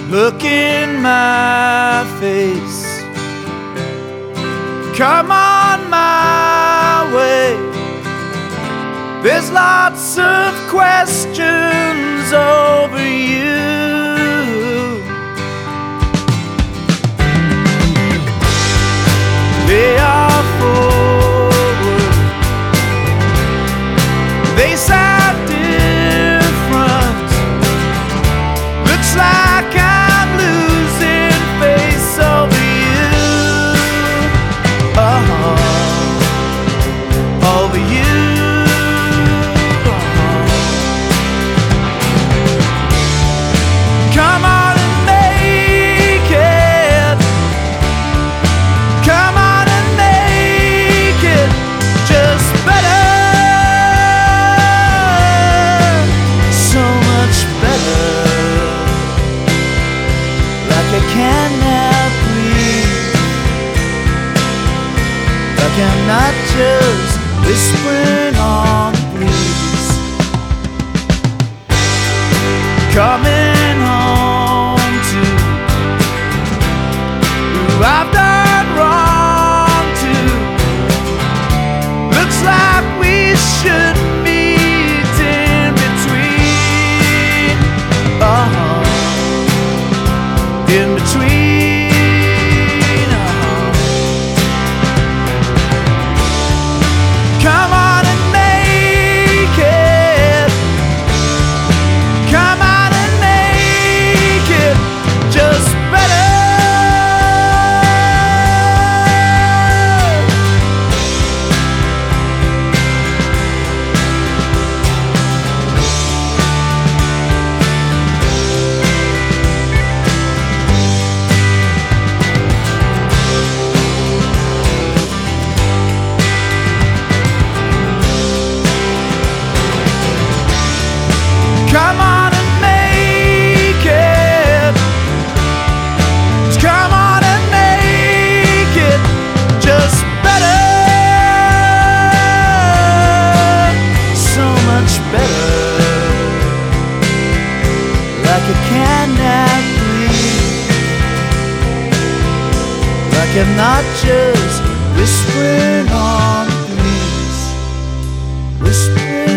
Look in my face, come on my way. There's lots of questions over you. They are forward, they sound different. Looks like I'm losing face over you. Over you. Come on and make it. Come on and make it just better. So much better. Like I cannot breathe. Like I'm not just whispering on the breeze. Coming home to who I've done wrong to. Looks like we should meet in between. In between. Come on and make it. Come on and make it just better. Come on and make it. Come on and make it just better. So much better. Like I cannot breathe. Like I'm not just whispering on the breeze. Whispering